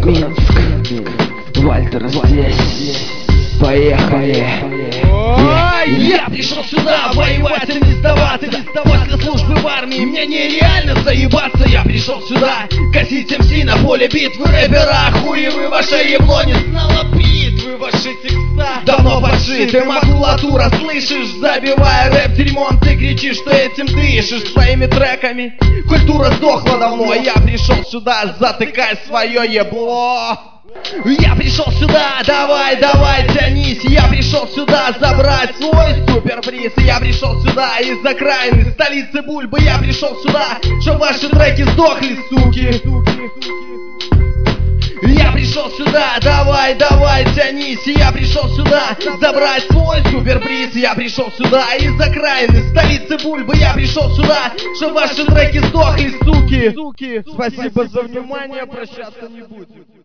Минск, Вальтер здесь. Поехали. Я пришел сюда воевать, а не сдаваться. После службы в армии мне нереально заебаться. Я пришел сюда косить МС на поле битвы рэпера. Хуи вы ваше ебло не знало битвы. Ваши текста давно подшиты, макулатура, слышишь? Забивая рэп дерьмом, ты кричишь, что этим дышишь своими треками. Культура сдохла давно, я пришел сюда затыкать свое ебло. Я пришел сюда, давай, тянись. Я пришел сюда забрать свой суперприз. Я пришел сюда из окраины столицы Бульбы. Я пришел сюда, чтоб ваши треки сдохли, суки. Я пришел сюда, давай, тянись. Я пришел сюда забрать свой суперприз. Я пришел сюда из окраины столицы Бульбы. Я пришел сюда, чтоб ваши треки сдохли, суки. Спасибо за внимание, прощаться не будем.